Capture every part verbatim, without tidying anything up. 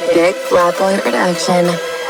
Big Rapper Production.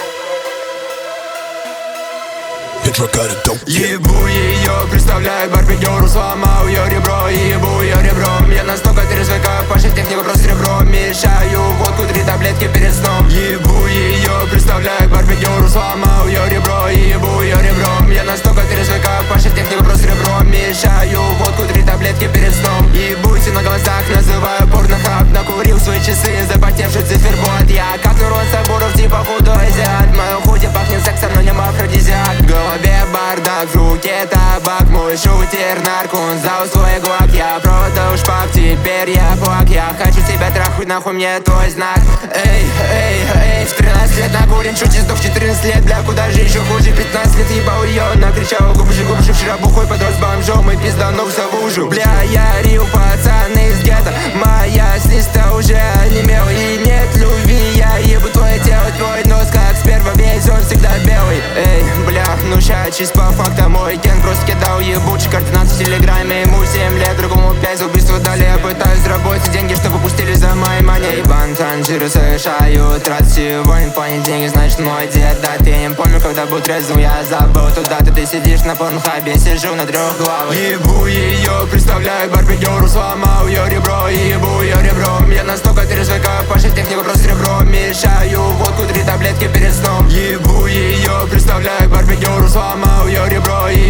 Ебу ее, представляю барбекюру, сломал ее ребро. Ебу ее ребром, я настолько трезвый, как Паша, техник вопрос ребром. Мешаю водку, три таблетки перед сном. Ебу ее, представляю барбекюру, сломал ее ребро. Ебу ее ребром, я настолько трезвый, как Паша, техник вопрос ребром. Мешаю водку, три таблетки перед сном. Ебуйте на глазах, называю порнохаб. Накурил свои часы, запотевший циферблат. Я как Нурон Сабуров, типа худой азиат. Мое худи пахнет сексом, но не афродизиак. В голове бардак, в руке табак. Мой шутер, наркун, за свой глак. Я продал шпак, теперь я плак. Я хочу тебя трахнуть, нахуй мне твой знак. Эй, эй, эй, в тринадцать лет накурен, чуть сдох в четырнадцать лет. Бля, куда же еще хуже, пятнадцать лет ебал ее. Накричал глубже, глубже, вчера бухой подрос бомжом и пизданулся в лужу. Бля, я рил, пацаны из гетто. Моя сестра уже онемела и нет любви. Я ебу твое тело, твой нос как сперва, весь он всегда белый. Эй, бля, ну ща, чист по фактам. Мой ген просто кидал ебучий координат в телеграме. Ему семь лет, другому пять, за убийство дали. Я пытаюсь заработать деньги, чтобы пустили за мои мани. Ебан, транжиры совершаю трат. Сегодня понедельник, значит мой дед. Да, ты не помню, когда был трезвым, я забыл туда. Ты, ты сидишь на порнхабе, сижу на трех главах. Ебу ее, представляю барбекюру, сломал ее ребро. Ебу ее ребром, я настолько трезвый, как Паша, техник вопрос ребром. Мешаю водку, три таблетки перед сном. Ебу ее, представляю барбекюру, сломал ее ребро.